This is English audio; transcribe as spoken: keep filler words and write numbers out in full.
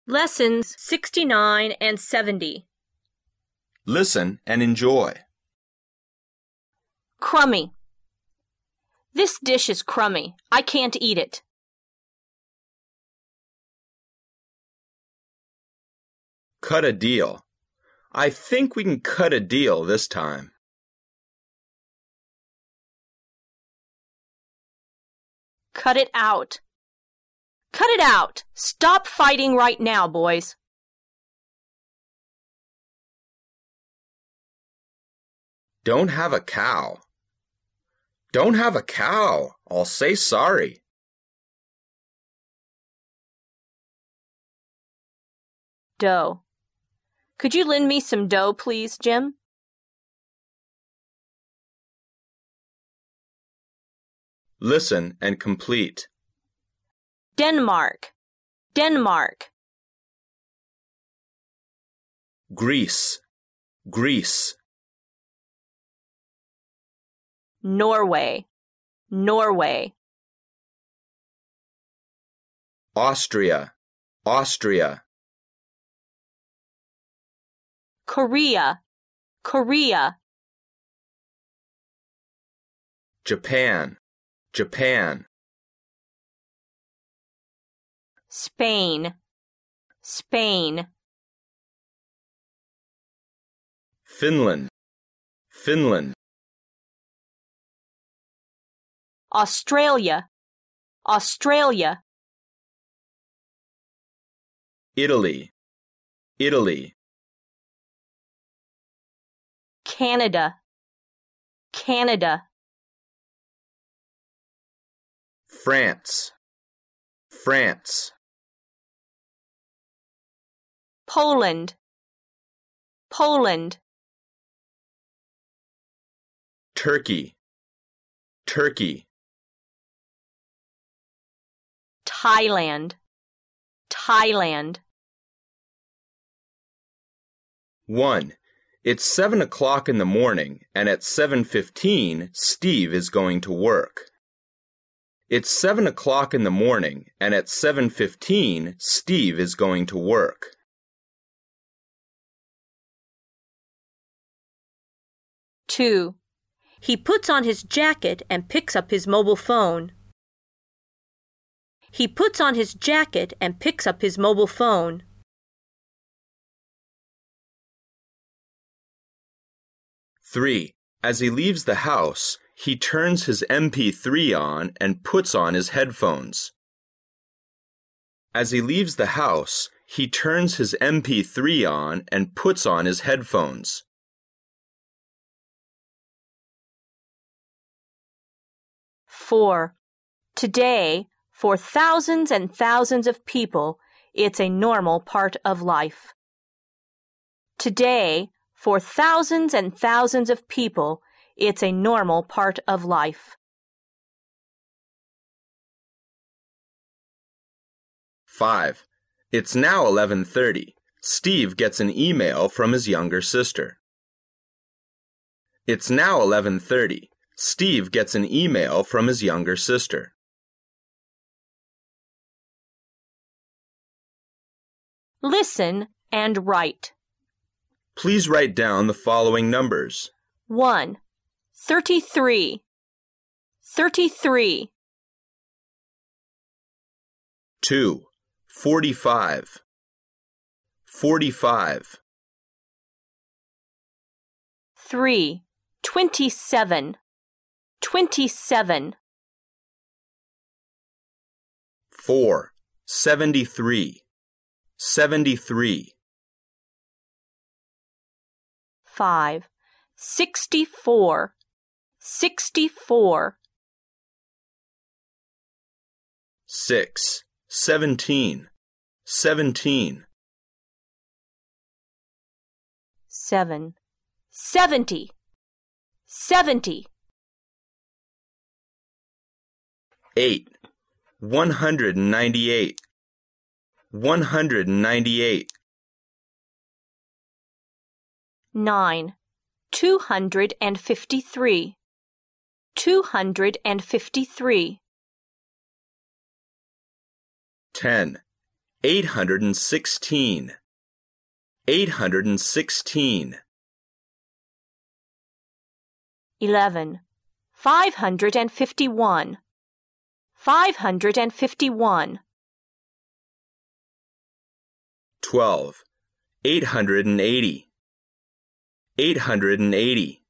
Lessons sixty-nine and seventy. Listen and enjoy. Crummy. This dish is crummy. I can't eat it. Cut a deal. I think we can cut a deal this time. Cut it out. Cut it out. Stop fighting right now, boys. Don't have a cow. Don't have a cow. I'll say sorry. Dough. Could you lend me some dough, please, Jim? Listen and complete. Denmark. Denmark. Greece. Greece. Norway. Norway. Austria. Austria. Korea. Korea. Japan. Japan. Spain. Spain. Finland. Finland. Australia. Australia. Italy. Italy. Canada. Canada. France. France. Poland. Poland. Turkey. Turkey. Thailand. Thailand. One. It's seven o'clock in the morning, and at seven fifteen, Steve is going to work. It's seven o'clock in the morning, and at seven fifteen, Steve is going to work. Two. He puts on his jacket and picks up his mobile phone. He puts on his jacket and picks up his mobile phone. Three. As he leaves the house, he turns his M P three on and puts on his headphones. As he leaves the house, he turns his M P three on and puts on his headphones. Four. Today, for thousands and thousands of people, it's a normal part of life. Today, for thousands and thousands of people, it's a normal part of life. Five. It's now eleven thirty. Steve gets an email from his younger sister. It's now eleven thirty. Steve gets an email from his younger sister. Listen and write. Please write down the following numbers. One. Thirty-three. Thirty-three. Two. Forty-five. Forty-five. Three. Twenty-seven. Twenty-seven. Four. Seventy-three. Seventy-three. Five. Sixty-four. Sixty-four. Six. Seventeen. Seventeen. Seven. Seventy. Seventy. Eight. One hundred and ninety-eight. One hundred and ninety-eight. Nine. Two hundred and fifty-three. Two hundred and fifty-three. Ten. eight hundred sixteen. eight hundred sixteen. eleven. five hundred fifty-one. five hundred fifty-one. twelve. eight hundred eighty. eight hundred eighty.